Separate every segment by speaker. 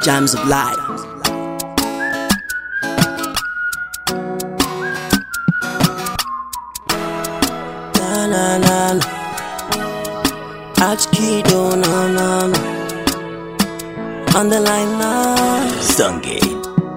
Speaker 1: Jams of life. Na na na na. Archkido, no no no. On the line now.
Speaker 2: Sungate.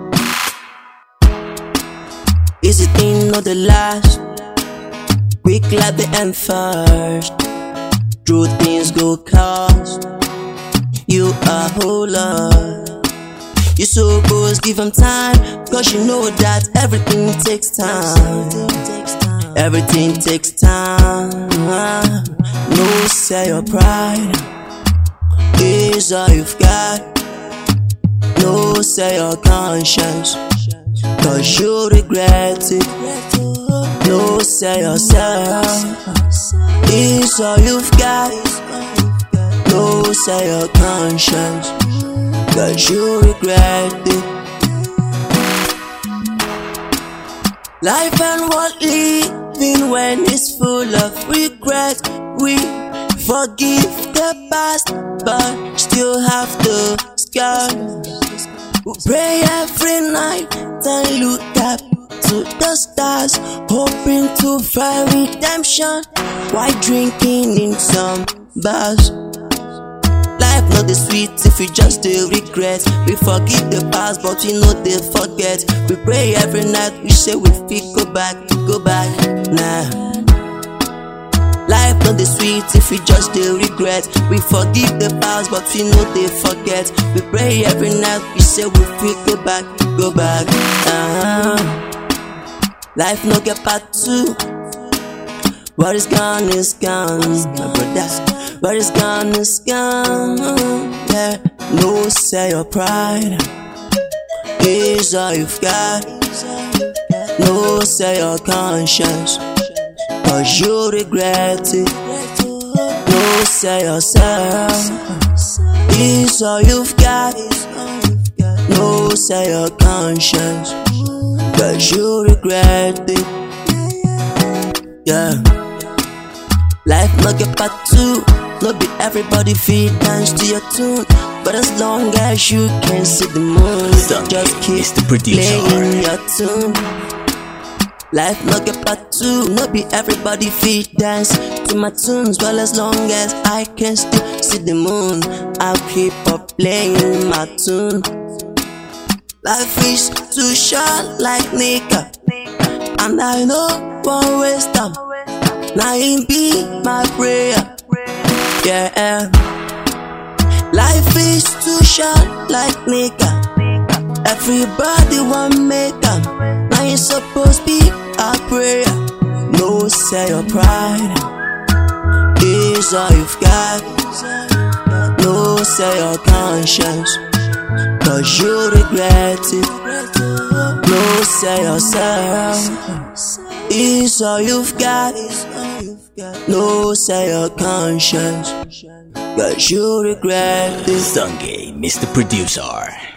Speaker 1: Easy thing, not the last. Quick like the end first. True things go cost you a whole lot. You supposed give them time, cause you know that everything takes time. Everything takes time. No, say your pride is all you've got. No, say your conscience, cause you regret it. No, say yourself is all you've got. No, say your conscience, cause you regret it. Life and what living when it's full of regret. We forgive the past, but still have the scars. We pray every night and look up to the stars, hoping to find redemption while drinking in some bars. Life not the sweet if we just do regret. We forgive the past, but we know they forget. We pray every night, we say we feel go back, nah. Life not the sweet if we just do regret. We forgive the past, but we know they forget. We pray every night, we say we feel go back, Life no get part two. What is gone is gone, my brother. What is gone is gone. Yeah. No, say your pride is all you've got. No, say your conscience, cause you regret it. No, say yourself is all you've got. No, say your conscience, cause you regret it. Yeah. Life no get part two. No be everybody fit dance to your tune, but as long as you can see the moon, just keep playing your tune. Life no get part two. No be everybody fit dance to my tunes, but as long as I can still see the moon, I'll keep up playing my tune. Life is too short like nigga, and I know won't waste time. Now it be my prayer, yeah. Life is too short like nigga. Everybody want make up. Now you supposed be a prayer. No, say your pride is all you've got. No, say your conscience, cause you regret it. No, say yourself is all you've got. No, say your conscience, cause you regret it.
Speaker 2: Sungate, Mr. Producer.